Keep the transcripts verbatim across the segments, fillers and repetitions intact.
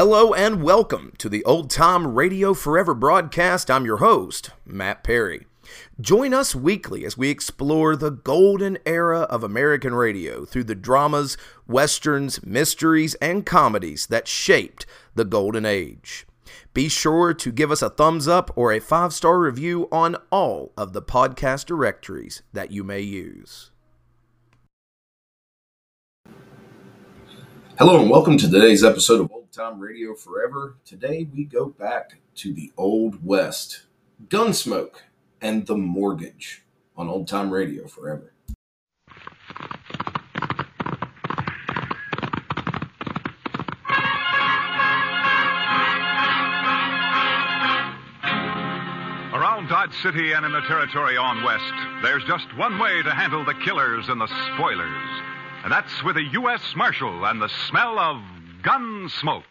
Hello and welcome to the Old Time Radio Forever broadcast. I'm your host, Matt Perry. Join us weekly as we explore the golden era of American radio through the dramas, westerns, mysteries, and comedies that shaped the golden age. Be sure to give us a thumbs up or a five-star review on all of the podcast directories that you may use. Hello and welcome to today's episode of Old Time Radio Forever. Today we go back to the Old West, Gunsmoke, and The Mortgage on Old Time Radio Forever. Around Dodge City and in the territory on west, there's just one way to handle the killers and the spoilers. And that's with a U S Marshal and the smell of gun smoke.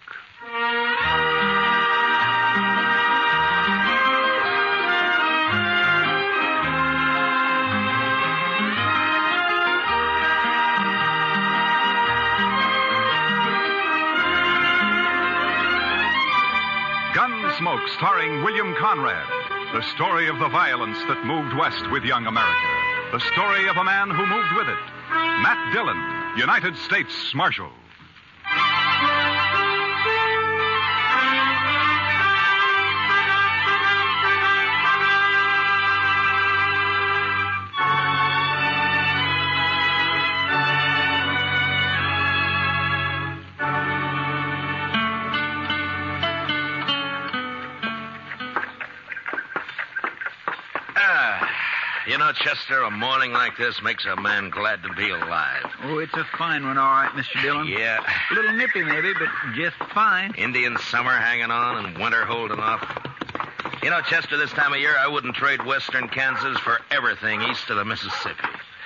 Gunsmoke, starring William Conrad. The story of the violence that moved west with young America. The story of a man who moved with it. Matt Dillon, United States Marshal. You know, Chester, a morning like this makes a man glad to be alive. Oh, it's a fine one, all right, Mister Dillon. Yeah. A little nippy, maybe, but just fine. Indian summer hanging on and winter holding off. You know, Chester, this time of year, I wouldn't trade western Kansas for everything east of the Mississippi.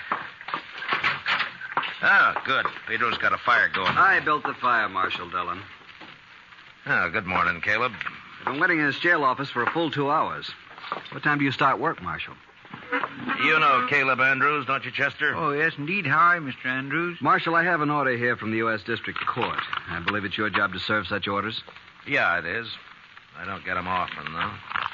Oh, good. Pedro's got a fire going. I built the fire, Marshal Dillon. Oh, good morning, Caleb. I've been waiting in this jail office for a full two hours. What time do you start work, Marshal? You know Caleb Andrews, don't you, Chester? Oh, yes, indeed. How are you, Mister Andrews? Marshal, I have an order here from the U S District Court. I believe it's your job to serve such orders. Yeah, it is. I don't get them often, though.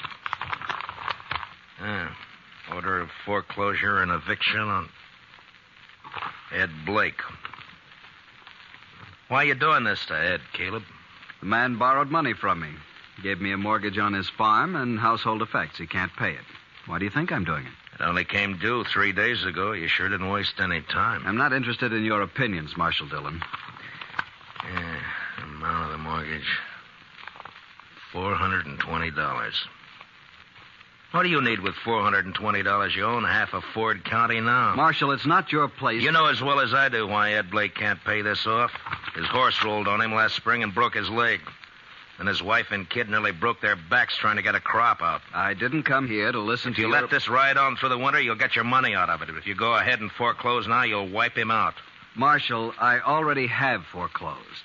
Yeah. Order of foreclosure and eviction on Ed Blake. Why are you doing this to Ed, Caleb? The man borrowed money from me. Gave me a mortgage on his farm and household effects. He can't pay it. Why do you think I'm doing it? It only came due three days ago. You sure didn't waste any time. I'm not interested in your opinions, Marshal Dillon. Yeah, the amount of the mortgage. four hundred twenty dollars. What do you need with four hundred twenty dollars? You own half of Ford County now. Marshal, it's not your place. You know as well as I do why Ed Blake can't pay this off. His horse rolled on him last spring and broke his leg. And his wife and kid nearly broke their backs trying to get a crop out. I didn't come here to listen if to you your... let this ride on through the winter, you'll get your money out of it. If you go ahead and foreclose now, you'll wipe him out. Marshal, I already have foreclosed.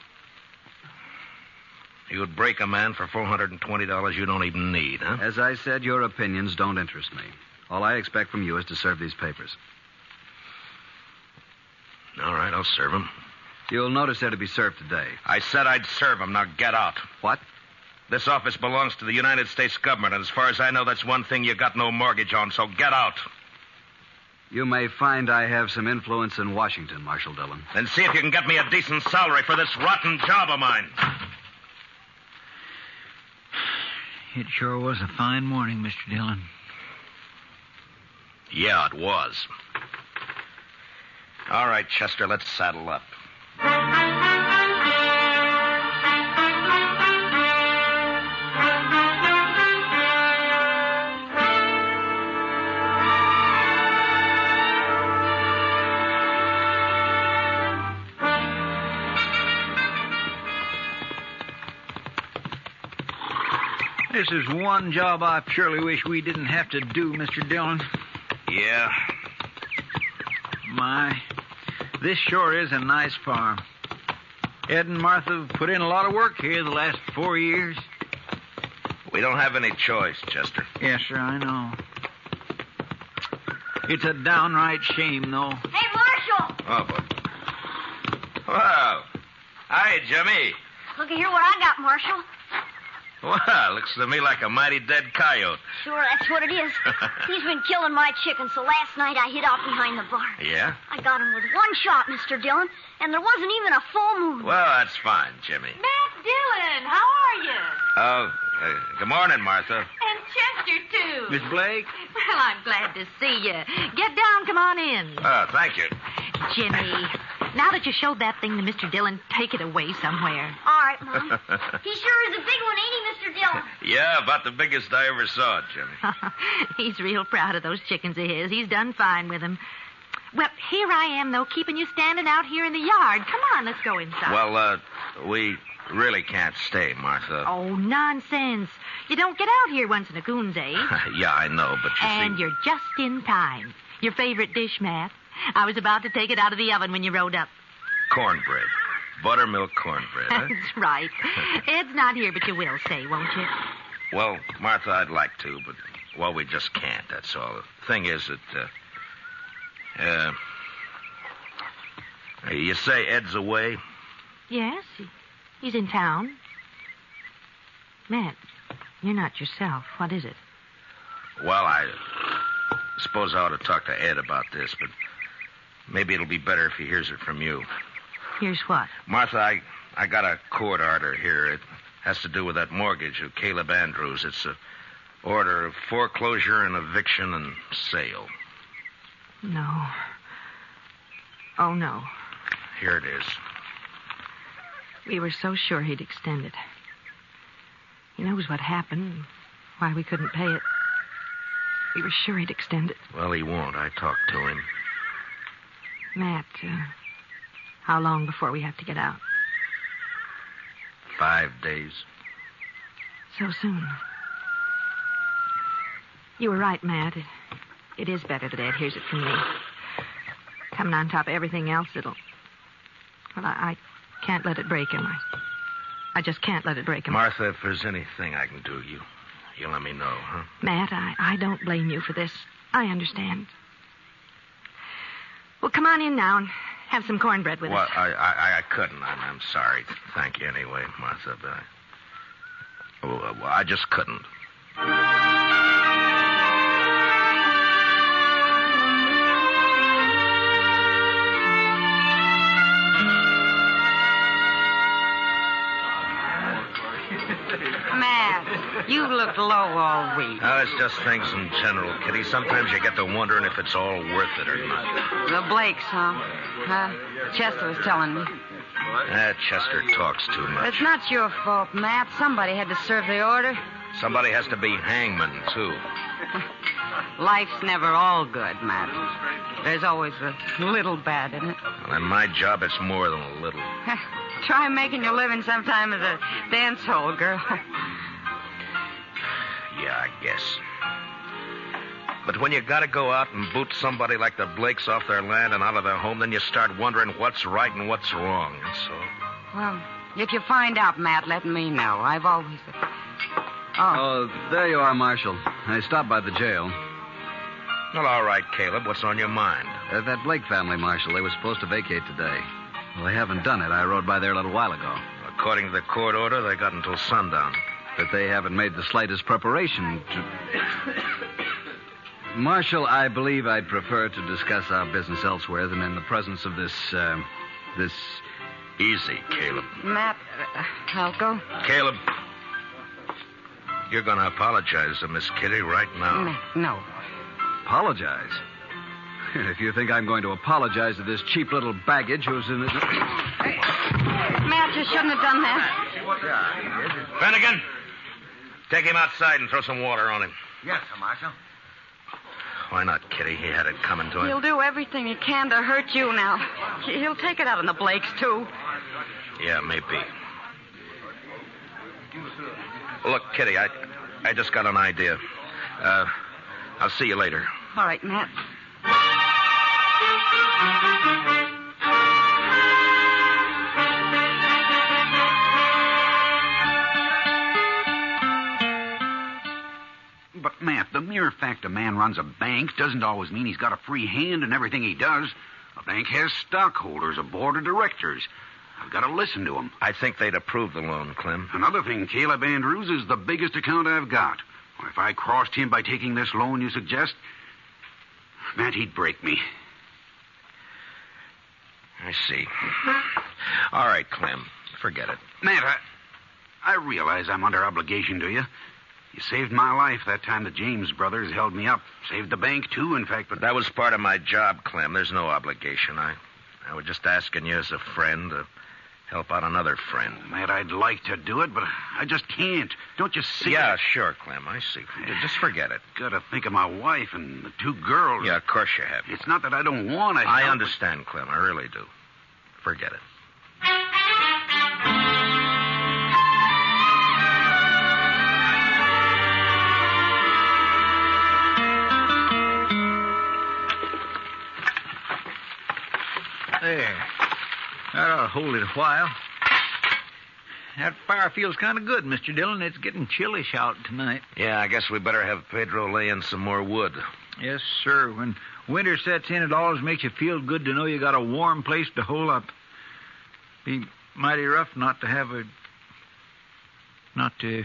You would break a man for four hundred twenty dollars you don't even need, huh? As I said, your opinions don't interest me. All I expect from you is to serve these papers. All right, I'll serve them. You'll notice they're to be served today. I said I'd serve them. Now get out. What? This office belongs to the United States government, and as far as I know, that's one thing you got no mortgage on, so get out. You may find I have some influence in Washington, Marshal Dillon. Then see if you can get me a decent salary for this rotten job of mine. It sure was a fine morning, Mister Dillon. Yeah, it was. All right, Chester, let's saddle up. This is one job I surely wish we didn't have to do, Mister Dillon. Yeah. My, this sure is a nice farm. Ed and Martha have put in a lot of work here the last four years. We don't have any choice, Chester. Yes, sir, I know. It's a downright shame, though. Hey, Marshal! Oh, boy. Whoa. Hi, Jimmy. Looky here what I got, Marshal. Well, looks to me like a mighty dead coyote. Sure, that's what it is. He's been killing my chickens, so last night I hid out behind the barn. Yeah? I got him with one shot, Mister Dillon, and there wasn't even a full moon. Well, that's fine, Jimmy. Matt Dillon, how are you? Oh, uh, good morning, Martha. And Chester, too. Miss Blake? Well, I'm glad to see you. Get down, come on in. Oh, thank you. Jimmy, now that you showed that thing to Mister Dillon, take it away somewhere. All right, Mom. He sure is a big one, ain't he, Mister Dillon? Yeah, about the biggest I ever saw, Jimmy. He's real proud of those chickens of his. He's done fine with them. Well, here I am, though, keeping you standing out here in the yard. Come on, let's go inside. Well, uh, we really can't stay, Martha. Oh, nonsense. You don't get out here once in a coon's age. Yeah, I know, but you and see... you're just in time. Your favorite dish, Matt. I was about to take it out of the oven when you rode up. Cornbread. Buttermilk cornbread, huh? That's right. Ed's not here, but you will say, won't you? Well, Martha, I'd like to, but, well, we just can't, that's all. The thing is that, uh, uh, you say Ed's away? Yes, he, he's in town. Matt, you're not yourself. What is it? Well, I suppose I ought to talk to Ed about this, but maybe it'll be better if he hears it from you. Here's what? Martha, I, I got a court order here. It has to do with that mortgage of Caleb Andrews. It's a order of foreclosure and eviction and sale. No. Oh, no. Here it is. We were so sure he'd extend it. He knows what happened, why we couldn't pay it. We were sure he'd extend it. Well, he won't. I talked to him. Matt, uh, how long before we have to get out? Five days. So soon. You were right, Matt. It, it is better that Ed hears it from me. Coming on top of everything else, it'll... Well, I, I can't let it break him. I, I just can't let it break him. Martha, if there's anything I can do, you, you let me know, huh? Matt, I, I don't blame you for this. I understand. Well, come on in now and have some cornbread with well, us. Well, I, I, I couldn't. I'm, I'm sorry. Thank you anyway, Martha, but I... Well, I just couldn't. Matt, you looked low all week. Oh, it's just things in general, Kitty. Sometimes you get to wondering if it's all worth it or not. The Blakes, huh? Huh? Chester was telling me. That Chester talks too much. It's not your fault, Matt. Somebody had to serve the order. Somebody has to be hangman, too. Life's never all good, Matt. There's always a little bad in it. Well, in my job, it's more than a little. Try making your living sometime as a dance hall girl. Yeah, I guess. But when you gotta go out and boot somebody like the Blakes off their land and out of their home, then you start wondering what's right and what's wrong, that's all. Well, if you find out, Matt, let me know. I've always... Oh. Oh, there you are, Marshal. I stopped by the jail. Well, all right, Caleb. What's on your mind? Uh, that Blake family, Marshal, they were supposed to vacate today. Well, they haven't done it. I rode by there a little while ago. According to the court order, they got until sundown. But they haven't made the slightest preparation to... Marshal, I believe I'd prefer to discuss our business elsewhere than in the presence of this, uh, this... Easy, Caleb. Matt, uh, I'll go. Caleb, you're going to apologize to Miss Kitty right now. Matt, no. Apologize? If you think I'm going to apologize to this cheap little baggage who's in it... Matt, you shouldn't have done that. Finnegan, take him outside and throw some water on him. Yes, sir, Marshal. Why not, Kitty? He had it coming to him. He'll do everything he can to hurt you now. He'll take it out on the Blakes, too. Yeah, maybe. Look, Kitty, I, I just got an idea. Uh, I'll see you later. All right, Matt. But, Matt, the mere fact a man runs a bank doesn't always mean he's got a free hand in everything he does. A bank has stockholders, a board of directors. I've got to listen to them. I think they'd approve the loan, Clem. Another thing, Caleb Andrews is the biggest account I've got. If I crossed him by taking this loan you suggest, Matt, he'd break me. I see. All right, Clem. Forget it. Matt, I, I realize I'm under obligation to you. You saved my life that time the James brothers held me up. Saved the bank, too, in fact, but... That was part of my job, Clem. There's no obligation. I, I was just asking you as a friend to help out another friend. Matt, I'd like to do it, but I just can't. Don't you see? Yeah, sure, Clem. I see. Just forget it. Gotta think of my wife and the two girls. Yeah, of course you have. It's not that I don't want to. I understand, Clem. I really do. Forget it. There. That ought to hold it a while. That fire feels kind of good, Mister Dillon. It's getting chillish out tonight. Yeah, I guess we better have Pedro lay in some more wood. Yes, sir. When winter sets in, it always makes you feel good to know you got a warm place to hole up. Be mighty rough not to have a... not to...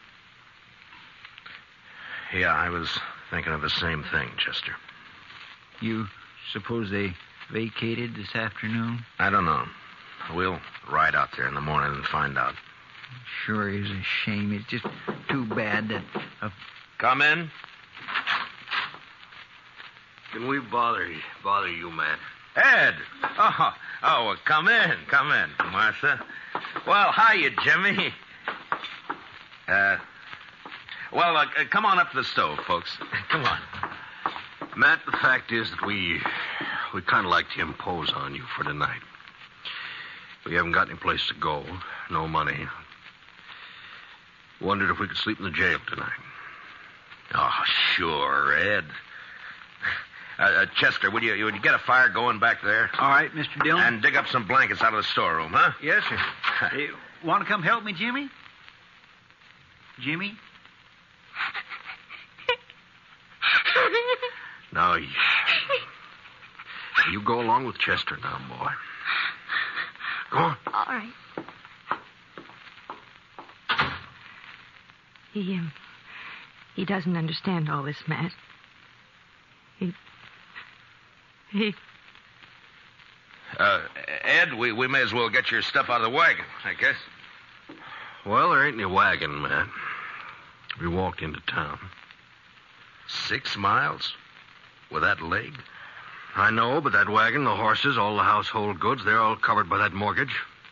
Yeah, I was thinking of the same thing, Chester. You suppose they vacated this afternoon? I don't know. We'll ride out there in the morning and find out. Sure is a shame. It's just too bad that... Uh... Come in. Can we bother you, bother you, Matt? Ed! Oh, oh, well, come in, come in, Martha. Well, hiya, Jimmy. Uh, well, uh, come on up to the stove, folks. Come on. Matt, the fact is that we... we kind of like to impose on you for tonight. We haven't got any place to go, no money. Wondered if we could sleep in the jail tonight. Oh, sure, Ed. Uh, uh, Chester, would you, would you get a fire going back there? All right, Mister Dillon. And dig up some blankets out of the storeroom, huh? Yes, sir. Hey, want to come help me, Jimmy? Jimmy? Now, you, you go along with Chester now, boy. Go on. All right. He, um, he doesn't understand all this, Matt. He... He... Uh, Ed, we, we may as well get your stuff out of the wagon, I guess. Well, there ain't any wagon, Matt. We walked into town. Six miles? With that leg? I know, but that wagon, the horses, all the household goods, they're all covered by that mortgage.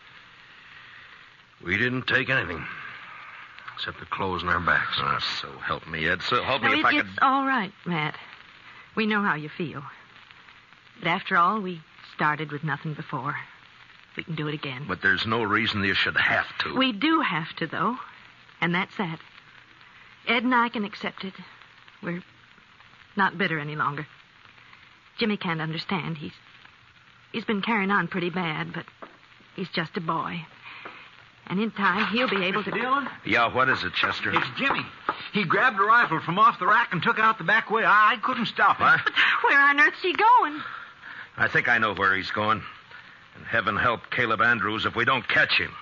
We didn't take anything. Except the clothes on our backs. Oh, so help me, Ed. So help no, me if it, I could... It's all right, Matt. We know how you feel. But after all, we started with nothing before. We can do it again. But there's no reason you should have to. We do have to, though. And that's that. Ed and I can accept it. We're not bitter any longer. Jimmy can't understand. He's he's been carrying on pretty bad, but he's just a boy. And in time, he'll be able to... Mister Dillon? Yeah, what is it, Chester? It's Jimmy. He grabbed a rifle from off the rack and took out the back way. I, I couldn't stop him. What? But where on earth's he going? I think I know where he's going. And heaven help Caleb Andrews if we don't catch him.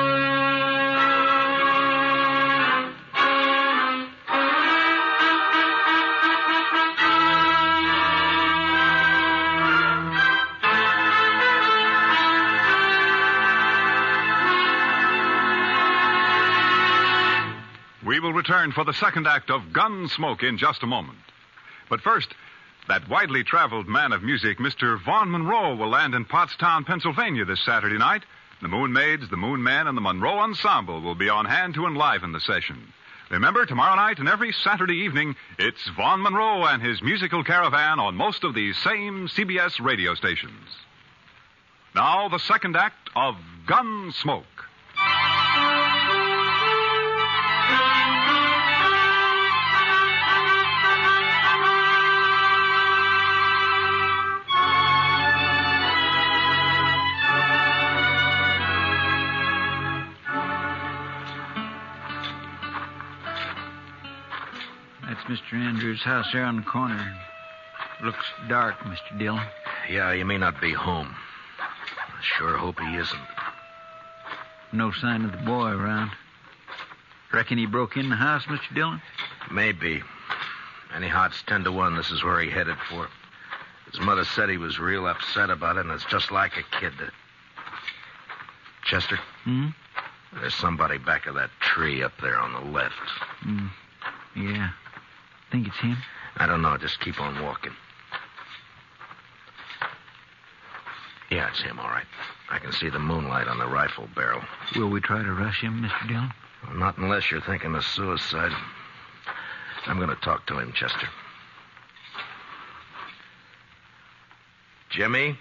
We will return for the second act of Gunsmoke in just a moment. But first, that widely traveled man of music, Mister Vaughn Monroe, will land in Pottstown, Pennsylvania this Saturday night. The Moon Maids, the Moon Men, and the Monroe Ensemble will be on hand to enliven the session. Remember, tomorrow night and every Saturday evening, it's Vaughn Monroe and his musical caravan on most of these same C B S radio stations. Now, the second act of Gunsmoke. That's Mister Andrews' house there on the corner. Looks dark, Mister Dillon. Yeah, he may not be home. I sure hope he isn't. No sign of the boy around. Reckon he broke in the house, Mister Dillon? Maybe. Anyhow, it's ten to one. This is where he headed for. His mother said he was real upset about it, and it's just like a kid. To... Chester? Hmm? There's somebody back of that tree up there on the left. Hmm. Yeah. Think it's him? I don't know. Just keep on walking. Yeah, it's him, all right. I can see the moonlight on the rifle barrel. Will we try to rush him, Mister Dillon? Well, not unless you're thinking of suicide. I'm going to talk to him, Chester. Jimmy?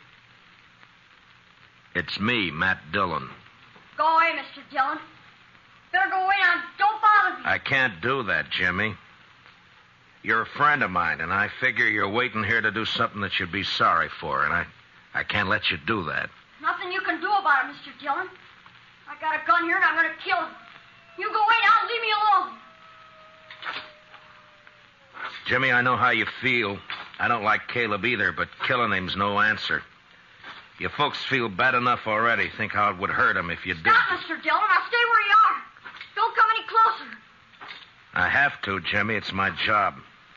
It's me, Matt Dillon. Go away, Mister Dillon. Better go away now. Don't bother me. I can't do that, Jimmy. You're a friend of mine, and I figure you're waiting here to do something that you'd be sorry for, and I, I can't let you do that. Nothing you can do about it, Mister Dillon. I got a gun here, and I'm going to kill him. You go away now and leave me alone. Jimmy, I know how you feel. I don't like Caleb either, but killing him's no answer. You folks feel bad enough already. Think how it would hurt him if you did. Stop, Mister Dillon. Now stay where you are. Don't come any closer. I have to, Jimmy. It's my job.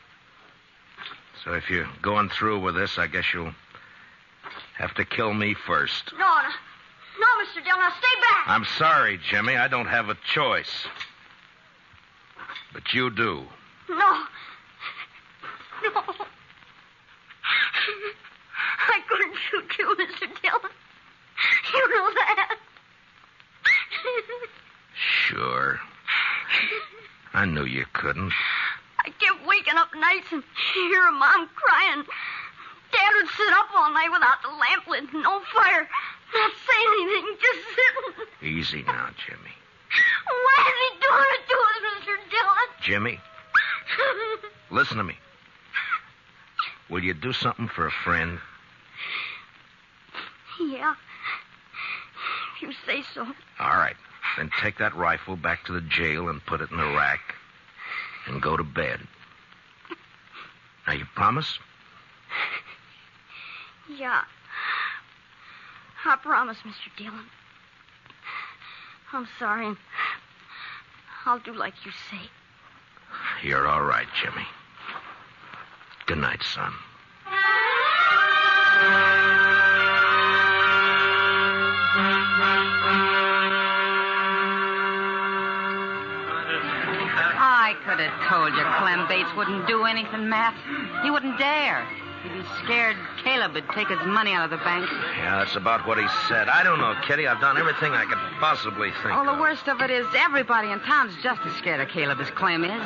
So if you're going through with this, I guess you'll have to kill me first. No, no. No, Mister Dillon. Now stay back. I'm sorry, Jimmy. I don't have a choice. But you do. No. No. I couldn't shoot you, Mister Dillon. You know that. Sure. I knew you couldn't. I kept waking up nights and hearing Mom crying. Dad would sit up all night without the lamp lit, no fire, not saying anything, just sitting. Easy now, Jimmy. Why is he doing it to us, Mister Dillon? Jimmy, listen to me. Will you do something for a friend? Yeah. If you say so. All right. Then take that rifle back to the jail and put it in the rack and go to bed. Now, you promise? Yeah. I promise, Mister Dillon. I'm sorry, and I'll do like you say. You're all right, Jimmy. Good night, son. I could have told you Clem Bates wouldn't do anything, Matt. He wouldn't dare. He'd be scared Caleb would take his money out of the bank. Yeah, that's about what he said. I don't know, Kitty. I've done everything I could possibly think Oh, the of. worst of it is everybody in town's just as scared of Caleb as Clem is.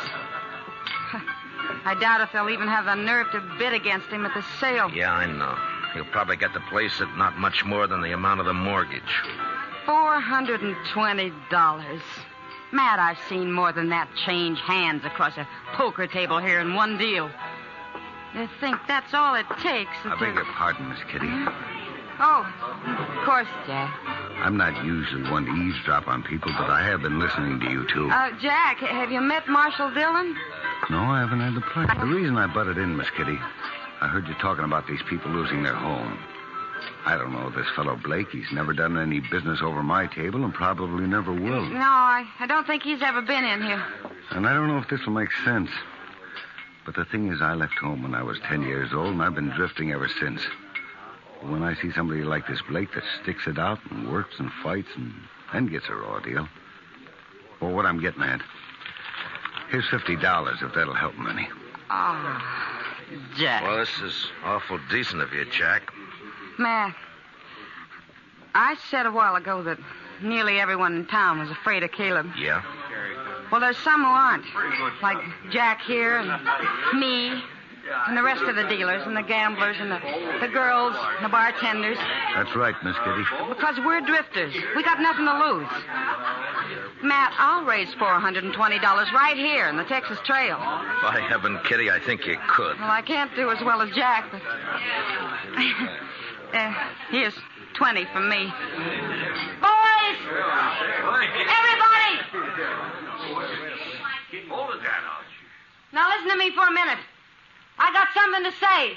I doubt if they'll even have the nerve to bid against him at the sale. Yeah, I know. He'll probably get the place at not much more than the amount of the mortgage. Four hundred and twenty dollars. Matt, I've seen more than that change hands across a poker table here in one deal. You think that's all it takes? I beg your pardon, Miss Kitty. Oh, of course, Jack. I'm not usually one to eavesdrop on people, but I have been listening to you, too. Uh, Jack, have you met Marshal Dillon? No, I haven't had the pleasure. The reason I butted in, Miss Kitty, I heard you talking about these people losing their home. I don't know this fellow Blake. He's never done any business over my table and probably never will. No, I, I don't think he's ever been in here. And I don't know if this will make sense. But the thing is, I left home when I was ten years old, and I've been drifting ever since. When I see somebody like this Blake that sticks it out and works and fights and then gets a raw deal. Well, what I'm getting at, here's fifty dollars if that'll help him any. Oh, Jack. Well, this is awful decent of you, Jack. Matt, I said a while ago that nearly everyone in town was afraid of Caleb. Yeah? Well, there's some who aren't. Like Jack here and me and the rest of the dealers and the gamblers and the, the girls and the bartenders. That's right, Miss Kitty. Because we're drifters. We got nothing to lose. Matt, I'll raise four hundred twenty dollars right here in the Texas Trail. By heaven, Kitty, I think you could. Well, I can't do as well as Jack, but... uh, here's twenty from me. Boys! Everybody! Now listen to me for a minute. I got something to say.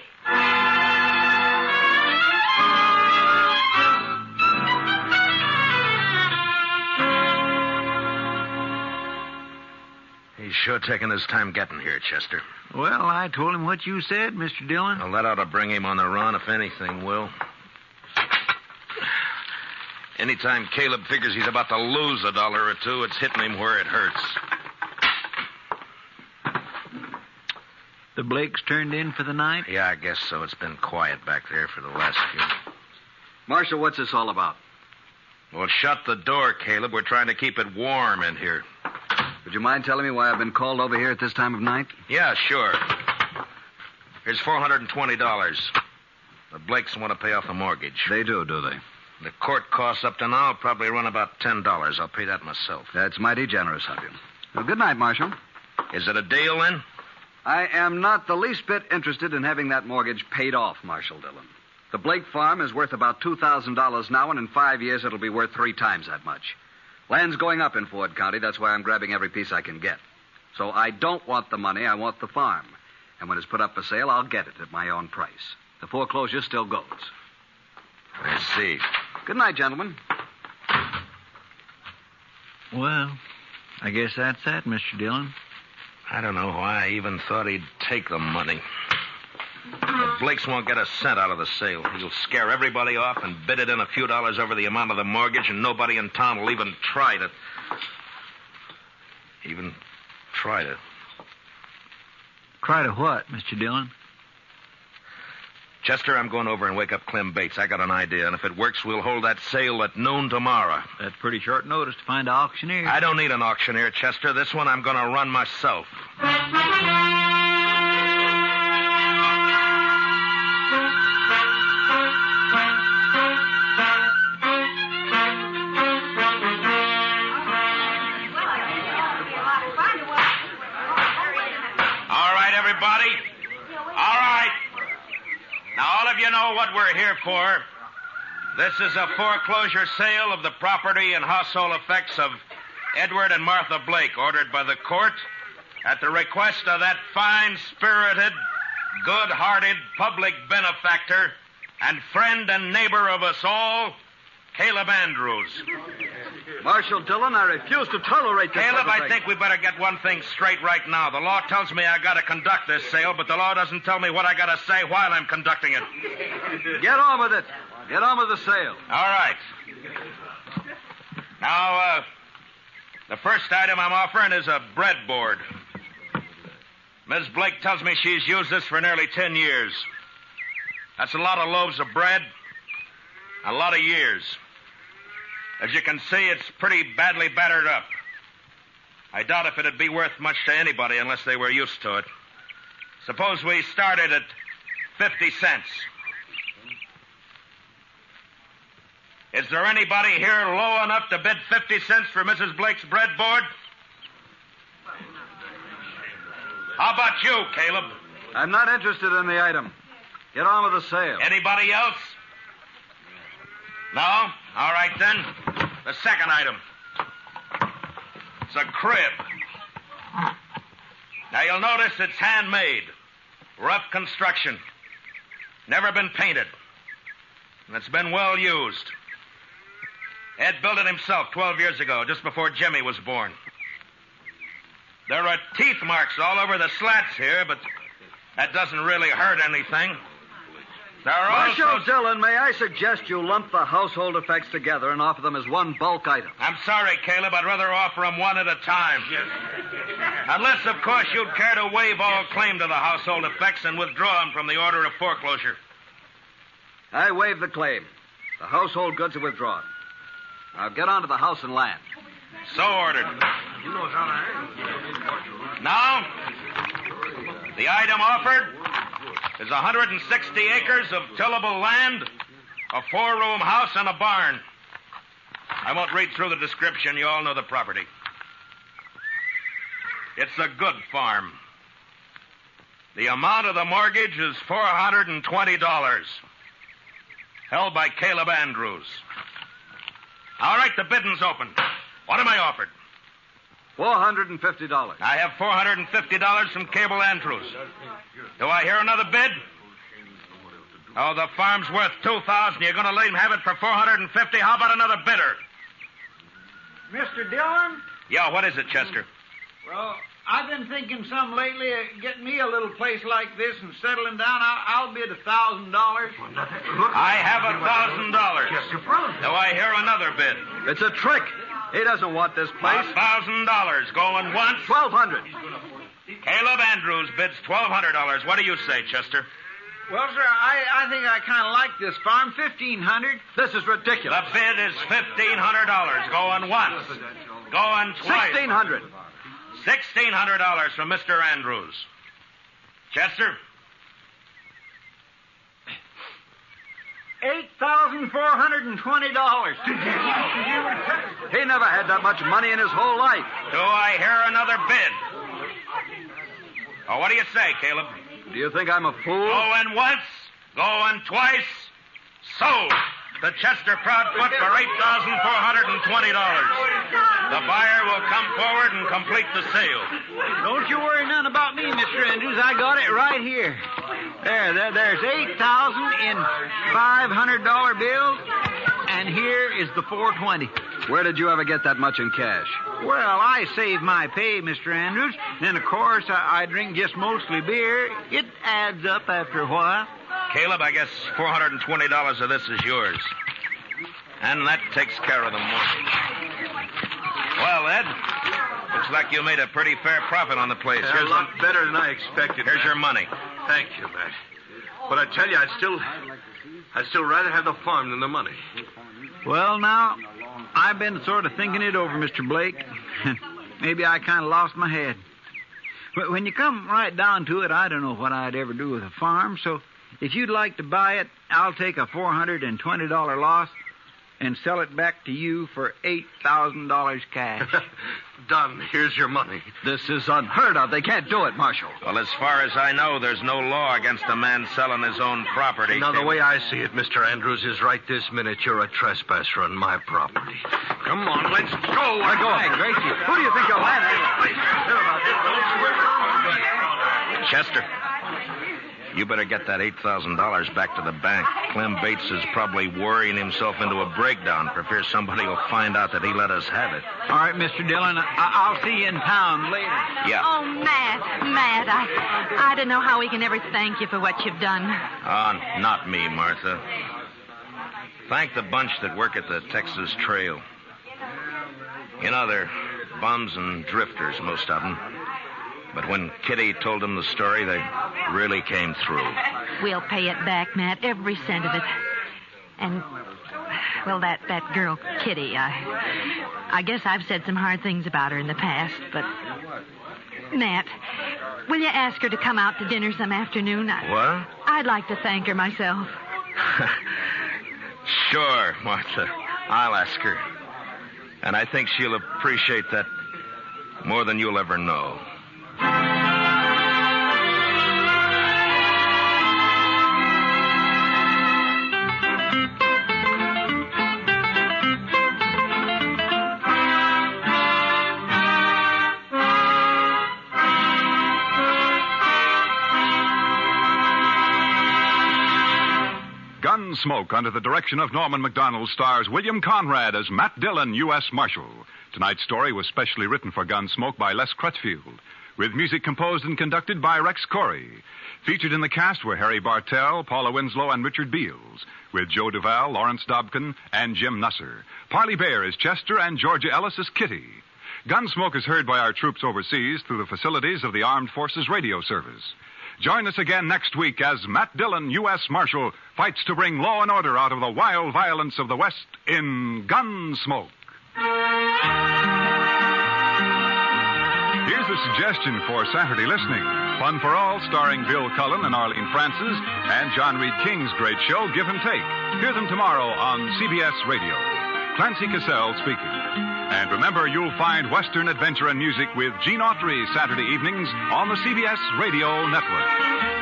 He's sure taking his time getting here, Chester. Well, I told him what you said, Mister Dillon. Well, that ought to bring him on the run, if anything will. Anytime Caleb figures he's about to lose a dollar or two, it's hitting him where it hurts. The Blakes turned in for the night? Yeah, I guess so. It's been quiet back there for the last few. Marshal, what's this all about? Well, shut the door, Caleb. We're trying to keep it warm in here. Would you mind telling me why I've been called over here at this time of night? Yeah, sure. Here's four hundred twenty dollars. The Blakes want to pay off the mortgage. They do, do they? The court costs up to now probably run about ten dollars. I'll pay that myself. That's mighty generous of you. Well, good night, Marshal. Is it a deal, then? I am not the least bit interested in having that mortgage paid off, Marshal Dillon. The Blake farm is worth about two thousand dollars now, and in five years it'll be worth three times that much. Land's going up in Ford County. That's why I'm grabbing every piece I can get. So I don't want the money. I want the farm. And when it's put up for sale, I'll get it at my own price. The foreclosure still goes. I see. Good night, gentlemen. Well, I guess that's that, Mister Dillon. I don't know why I even thought he'd take the money. The Blakes won't get a cent out of the sale. He'll scare everybody off and bid it in a few dollars over the amount of the mortgage, and nobody in town will even try to... Even try to... Try to what, Mister Dillon? Chester, I'm going over and wake up Clem Bates. I got an idea, and if it works, we'll hold that sale at noon tomorrow. That's pretty short notice to find an auctioneer. I don't need an auctioneer, Chester. This one I'm going to run myself. You know what we're here for. This is a foreclosure sale of the property and household effects of Edward and Martha Blake, ordered by the court at the request of that fine-spirited, good-hearted public benefactor and friend and neighbor of us all, Caleb Andrews. Marshal Dillon, I refuse to tolerate this. Caleb, I think we better get one thing straight right now. The law tells me I got to conduct this sale, but the law doesn't tell me what I got to say while I'm conducting it. Get on with it. Get on with the sale. All right. Now, uh, the first item I'm offering is a breadboard. Miss Blake tells me she's used this for nearly ten years. That's a lot of loaves of bread, a lot of years. As you can see, it's pretty badly battered up. I doubt if it'd be worth much to anybody unless they were used to it. Suppose we started at fifty cents. Is there anybody here low enough to bid fifty cents for Missus Blake's breadboard? How about you, Caleb? I'm not interested in the item. Get on with the sale. Anybody else? No? All right, then. The second item. It's a crib. Now, you'll notice it's handmade. Rough construction. Never been painted. And it's been well used. Ed built it himself twelve years ago, just before Jimmy was born. There are teeth marks all over the slats here, but that doesn't really hurt anything. There are Marshal also... Dillon, may I suggest you lump the household effects together and offer them as one bulk item? I'm sorry, Caleb. I'd rather offer them one at a time. Yes. Unless, of course, you'd care to waive all claim to the household effects and withdraw them from the order of foreclosure. I waive the claim. The household goods are withdrawn. Now get on to the house and land. So ordered. Now, the item offered is one hundred sixty acres of tillable land, a four-room house, and a barn. I won't read through the description. You all know the property. It's a good farm. The amount of the mortgage is four hundred twenty dollars, held by Caleb Andrews. All right, the bidding's open. What am I offered? four hundred fifty dollars. I have four hundred fifty dollars from Caleb Andrews. Do I hear another bid? Oh, the farm's worth two thousand dollars. You're going to let him have it for four hundred fifty dollars? How about another bidder? Mister Dillon? Yeah, what is it, Chester? Well, I've been thinking some lately of getting me a little place like this and settling down. I'll, I'll bid a thousand dollars. I have a thousand dollars. Do I hear another bid? It's a trick. He doesn't want this place. A thousand dollars. Going once? Twelve hundred. Caleb Andrews bids twelve hundred dollars. What do you say, Chester? Well, sir, I, I think I kind of like this farm. Fifteen hundred. This is ridiculous. The bid is fifteen hundred dollars. Going once. Going twice. Sixteen hundred. Sixteen hundred dollars from Mister Andrews. Chester? Eight thousand four hundred and twenty dollars. He never had that much money in his whole life. Do I hear another bid? Oh, what do you say, Caleb? Do you think I'm a fool? Going once, going twice, sold. The Chester Proudfoot for eight thousand four hundred twenty dollars. The buyer will come forward and complete the sale. Don't you worry none about me, Mister Andrews. I got it right here. There, there there's eight thousand in five hundred dollar bills, and here is the four twenty. Where did you ever get that much in cash? Well, I save my pay, Mister Andrews. Then, of course, I, I drink just mostly beer. It adds up after a while. Caleb, I guess four hundred twenty dollars of this is yours. And that takes care of the mortgage. Well, Ed, looks like you made a pretty fair profit on the place. Yeah, Here's a lot the... better than I expected. Here's Matt. your money. Thank you, Matt. But I tell you, I'd still, I'd still rather have the farm than the money. Well, now, I've been sort of thinking it over, Mister Blake. Maybe I kind of lost my head. But when you come right down to it, I don't know what I'd ever do with a farm. So if you'd like to buy it, I'll take a four hundred twenty dollars loss and sell it back to you for eight thousand dollars cash. Done. Here's your money. This is unheard of. They can't do it, Marshal. Well, as far as I know, there's no law against a man selling his own property. Now, the way I see it, Mister Andrews, is right this minute you're a trespasser on my property. Come on, let's go. Let go of me, Gracie. Who do you think you're landing? Chester, you better get that eight thousand dollars back to the bank. Clem Bates is probably worrying himself into a breakdown for fear somebody will find out that he let us have it. All right, Mister Dillon, I- I'll see you in town later. Yeah. Oh, Matt, Matt, I, I don't know how we can ever thank you for what you've done. Ah, uh, not me, Martha. Thank the bunch that work at the Texas Trail. You know, they're bums and drifters, most of them. But when Kitty told them the story, they really came through. We'll pay it back, Matt, every cent of it. And, well, that, that girl, Kitty, I, I guess I've said some hard things about her in the past, but... Matt, will you ask her to come out to dinner some afternoon? I, What? I'd like to thank her myself. Sure, Martha. I'll ask her. And I think she'll appreciate that more than you'll ever know. Gunsmoke, under the direction of Norman Macdonald, stars William Conrad as Matt Dillon, U S Marshal. Tonight's story was specially written for Gunsmoke by Les Crutchfield, with music composed and conducted by Rex Corey. Featured in the cast were Harry Bartell, Paula Winslow, and Richard Beals, with Joe Duvall, Lawrence Dobkin, and Jim Nusser. Parley Bear is Chester, and Georgia Ellis is Kitty. Gunsmoke is heard by our troops overseas through the facilities of the Armed Forces Radio Service. Join us again next week as Matt Dillon, U S Marshal, fights to bring law and order out of the wild violence of the West in Gunsmoke. Here's a suggestion for Saturday listening. Fun for All, starring Bill Cullen and Arlene Francis, and John Reed King's great show, Give and Take. Hear them tomorrow on C B S Radio. Clancy Cassell speaking. And remember, you'll find Western adventure and music with Gene Autry Saturday evenings on the C B S Radio Network.